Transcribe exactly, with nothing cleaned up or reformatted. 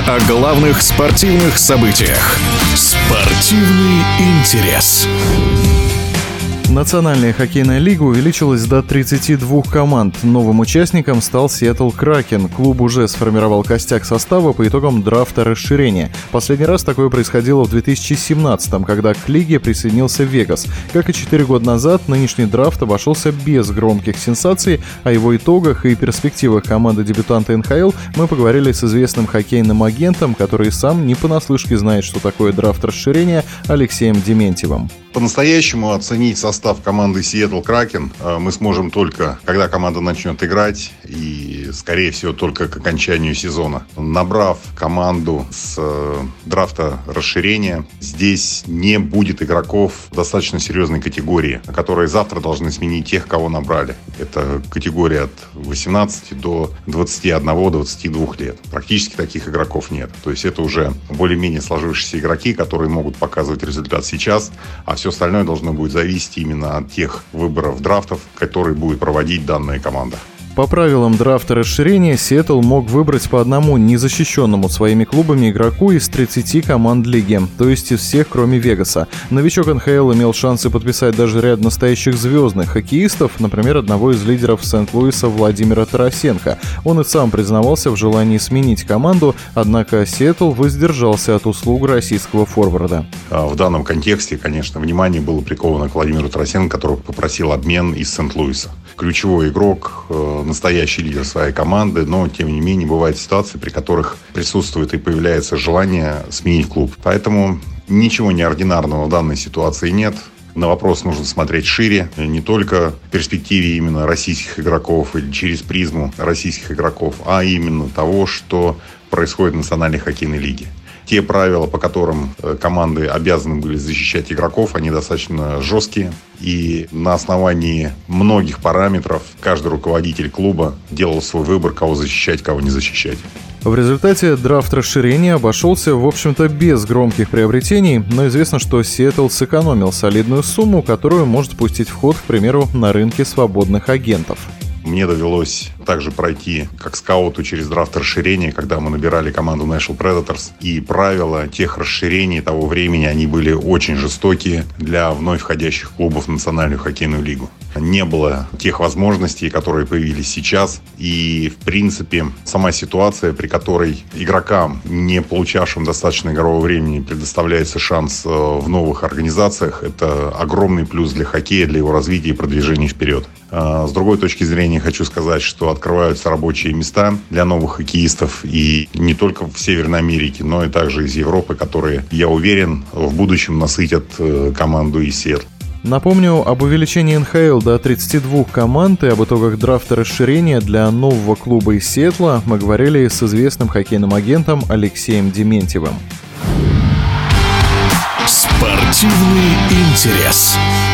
о главных спортивных событиях. Спортивный интерес. Национальная хоккейная лига увеличилась до тридцати двух команд. Новым участником стал Сиэтл Кракен. Клуб уже сформировал костяк состава по итогам драфта расширения. Последний раз такое происходило в две тысячи семнадцатом, когда к лиге присоединился Вегас. Как и четыре года назад, нынешний драфт обошелся без громких сенсаций. О его итогах и перспективах команды-дебютанта эн ха эл мы поговорили с известным хоккейным агентом, который сам не понаслышке знает, что такое драфт расширения, Алексеем Дементьевым. По-настоящему оценить состав команды Сиэтл Кракен мы сможем только, когда команда начнет играть, и, скорее всего, только к окончанию сезона. Набрав команду с драфта расширения, здесь не будет игроков достаточно серьезной категории, которые завтра должны сменить тех, кого набрали. Это категория от восемнадцати до двадцати одного - двадцати двух лет. Практически таких игроков нет. То есть это уже более-менее сложившиеся игроки, которые могут показывать результат сейчас, а все Все остальное должно будет зависеть именно от тех выборов драфтов, которые будет проводить данная команда. По правилам драфта расширения, Сиэтл мог выбрать по одному незащищенному своими клубами игроку из тридцати команд лиги, то есть из всех, кроме Вегаса. Новичок эн ха эл имел шансы подписать даже ряд настоящих звездных хоккеистов, например, одного из лидеров Сент-Луиса Владимира Тарасенко. Он и сам признавался в желании сменить команду, однако Сиэтл воздержался от услуг российского форварда. В данном контексте, конечно, внимание было приковано к Владимиру Тарасенко, который попросил обмен из Сент-Луиса. Ключевой игрок, настоящий лидер своей команды, но, тем не менее, бывают ситуации, при которых присутствует и появляется желание сменить клуб. Поэтому ничего неординарного в данной ситуации нет. На вопрос нужно смотреть шире, не только в перспективе именно российских игроков или через призму российских игроков, а именно того, что происходит в Национальной хоккейной лиге. Те правила, по которым команды обязаны были защищать игроков, они достаточно жесткие. И на основании многих параметров каждый руководитель клуба делал свой выбор, кого защищать, кого не защищать. В результате драфт расширения обошелся, в общем-то, без громких приобретений, но известно, что Сиэтл сэкономил солидную сумму, которую может пустить в ход, к примеру, на рынке свободных агентов. Мне довелось также пройти как скауту через драфт расширения, когда мы набирали команду Nashville Predators. И правила тех расширений того времени, они были очень жестокие для вновь входящих клубов в Национальную хоккейную лигу. Не было тех возможностей, которые появились сейчас. И, в принципе, сама ситуация, при которой игрокам, не получавшим достаточно игрового времени, предоставляется шанс в новых организациях, это огромный плюс для хоккея, для его развития и продвижения вперед. С другой точки зрения хочу сказать, что открываются рабочие места для новых хоккеистов и не только в Северной Америке, но и также из Европы, которые, я уверен, в будущем насытят команду из Сиэтла. Напомню, об увеличении эн ха эл до тридцати двух команд и об итогах драфта расширения для нового клуба из Сиэтла мы говорили с известным хоккейным агентом Алексеем Дементьевым. Спортивный интерес.